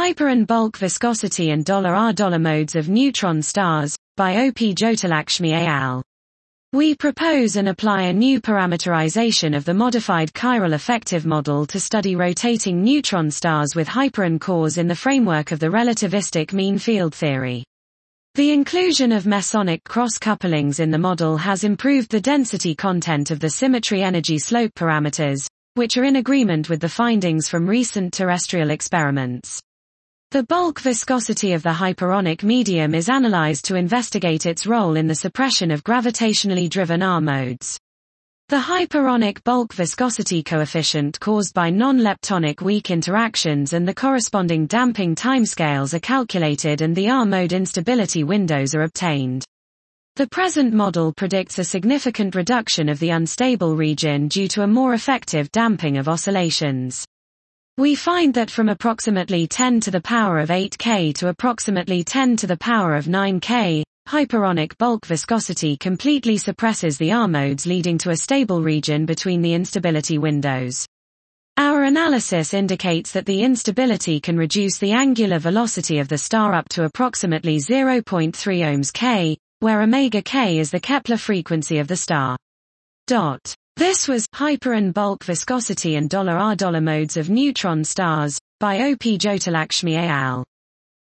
Hyper and bulk viscosity and $R$ modes of neutron stars, by O.P. Jyotilakshmi et al. We propose and apply a new parameterization of the modified chiral effective model to study rotating neutron stars with hyperon cores in the framework of the relativistic mean field theory. The inclusion of mesonic cross-couplings in the model has improved the density content of the symmetry energy slope parameters, which are in agreement with the findings from recent terrestrial experiments. The bulk viscosity of the hyperonic medium is analyzed to investigate its role in the suppression of gravitationally driven R modes. The hyperonic bulk viscosity coefficient caused by non-leptonic weak interactions and the corresponding damping timescales are calculated and the R mode instability windows are obtained. The present model predicts a significant reduction of the unstable region due to a more effective damping of oscillations. We find that from approximately 10 to the power of 8 K to approximately 10 to the power of 9 K, hyperonic bulk viscosity completely suppresses the R modes, leading to a stable region between the instability windows. Our analysis indicates that the instability can reduce the angular velocity of the star up to approximately 0.3 ohms K, where omega K is the Kepler frequency of the star. This was Hyper and Bulk Viscosity and $R$ modes of neutron stars, by O.P. Jyotilakshmi et al.